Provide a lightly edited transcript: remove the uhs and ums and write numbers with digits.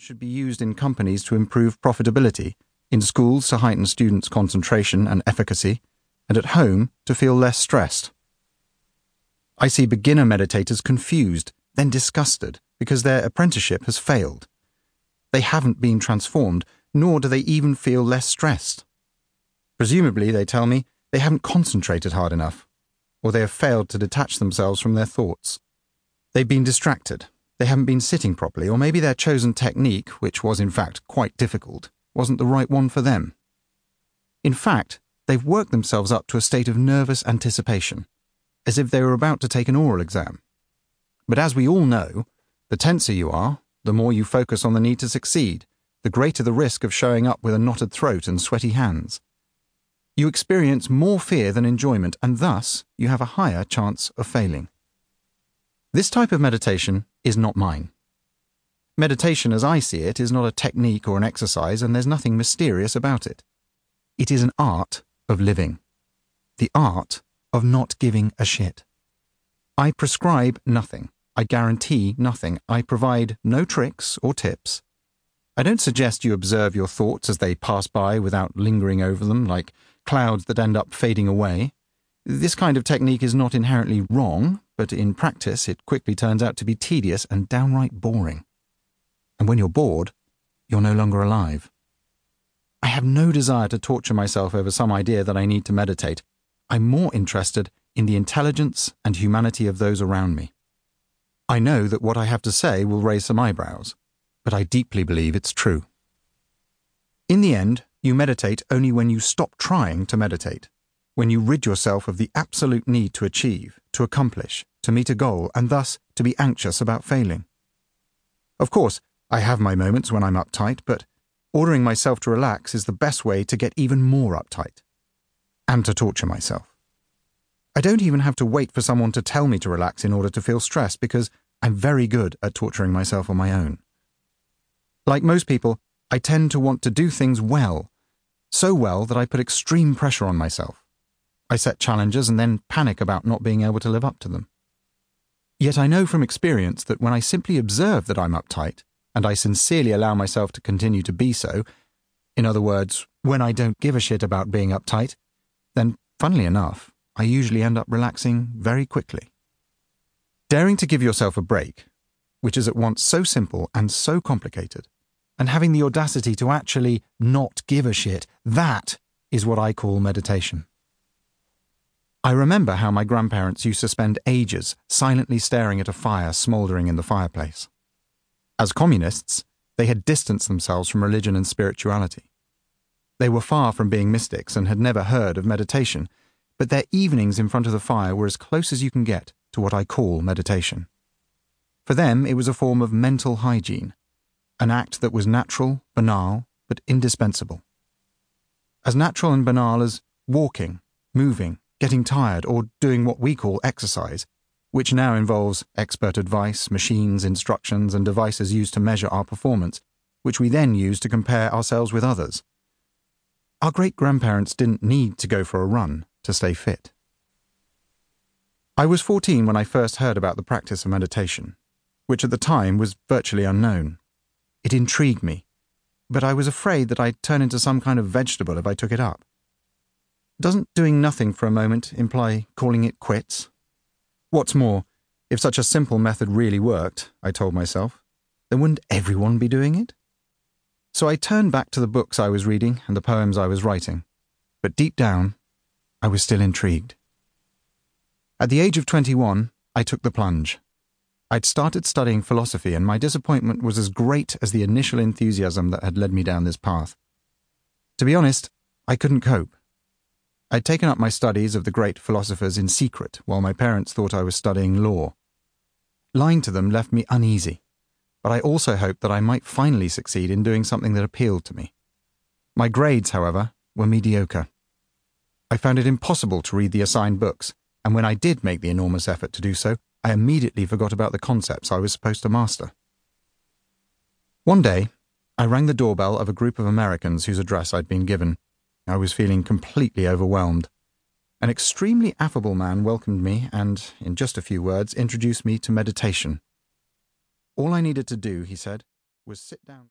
should be used in companies to improve profitability, in schools to heighten students' concentration and efficacy, and at home to feel less stressed. I see beginner meditators confused, then disgusted, because their apprenticeship has failed. They haven't been transformed, nor do they even feel less stressed. Presumably, they tell me, they haven't concentrated hard enough, or they have failed to detach themselves from their thoughts. They've been distracted, they haven't been sitting properly, or maybe their chosen technique, which was in fact quite difficult, wasn't the right one for them. In fact, they've worked themselves up to a state of nervous anticipation, as if they were about to take an oral exam. But as we all know, the tenser you are, the more you focus on the need to succeed, the greater the risk of showing up with a knotted throat and sweaty hands. You experience more fear than enjoyment, and thus you have a higher chance of failing. This type of meditation is not mine. Meditation, as I see it, is not a technique or an exercise, and there's nothing mysterious about it. It is an art of living. The art of not giving a shit. I prescribe nothing. I guarantee nothing. I provide no tricks or tips. I don't suggest you observe your thoughts as they pass by without lingering over them like clouds that end up fading away. This kind of technique is not inherently wrong, but in practice it quickly turns out to be tedious and downright boring. And when you're bored, you're no longer alive. I have no desire to torture myself over some idea that I need to meditate. I'm more interested in the intelligence and humanity of those around me. I know that what I have to say will raise some eyebrows, but I deeply believe it's true. In the end, you meditate only when you stop trying to meditate, when you rid yourself of the absolute need to achieve, to accomplish, to meet a goal, and thus to be anxious about failing. Of course, I have my moments when I'm uptight, but ordering myself to relax is the best way to get even more uptight, and to torture myself. I don't even have to wait for someone to tell me to relax in order to feel stressed, because I'm very good at torturing myself on my own. Like most people, I tend to want to do things well, so well that I put extreme pressure on myself. I set challenges and then panic about not being able to live up to them. Yet I know from experience that when I simply observe that I'm uptight, and I sincerely allow myself to continue to be so, in other words, when I don't give a shit about being uptight, then, funnily enough, I usually end up relaxing very quickly. Daring to give yourself a break, which is at once so simple and so complicated, and having the audacity to actually not give a shit, that is what I call meditation. I remember how my grandparents used to spend ages silently staring at a fire smouldering in the fireplace. As communists, they had distanced themselves from religion and spirituality. They were far from being mystics and had never heard of meditation, but their evenings in front of the fire were as close as you can get to what I call meditation. For them, it was a form of mental hygiene, an act that was natural, banal, but indispensable. As natural and banal as walking, moving, getting tired, or doing what we call exercise, which now involves expert advice, machines, instructions, and devices used to measure our performance, which we then use to compare ourselves with others. Our great-grandparents didn't need to go for a run to stay fit. I was 14 when I first heard about the practice of meditation, which at the time was virtually unknown. It intrigued me, but I was afraid that I'd turn into some kind of vegetable if I took it up. Doesn't doing nothing for a moment imply calling it quits? What's more, if such a simple method really worked, I told myself, then wouldn't everyone be doing it? So I turned back to the books I was reading and the poems I was writing, but deep down, I was still intrigued. At the age of 21, I took the plunge. I'd started studying philosophy, and my disappointment was as great as the initial enthusiasm that had led me down this path. To be honest, I couldn't cope. I'd taken up my studies of the great philosophers in secret while my parents thought I was studying law. Lying to them left me uneasy, but I also hoped that I might finally succeed in doing something that appealed to me. My grades, however, were mediocre. I found it impossible to read the assigned books, and when I did make the enormous effort to do so, I immediately forgot about the concepts I was supposed to master. One day, I rang the doorbell of a group of Americans whose address I'd been given. I was feeling completely overwhelmed. An extremely affable man welcomed me and, in just a few words, introduced me to meditation. All I needed to do, he said, was sit down.